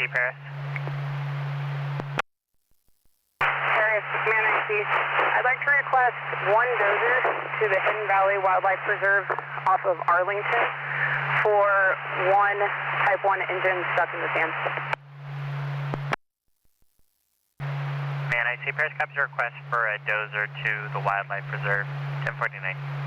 Paris. Paris, Command IC. I'd like to request one dozer to the Hidden Valley Wildlife Preserve off of Arlington for one Type 1 engine stuck in the sand. Command IC, Paris copies your request for a dozer to the Wildlife Preserve, 1049.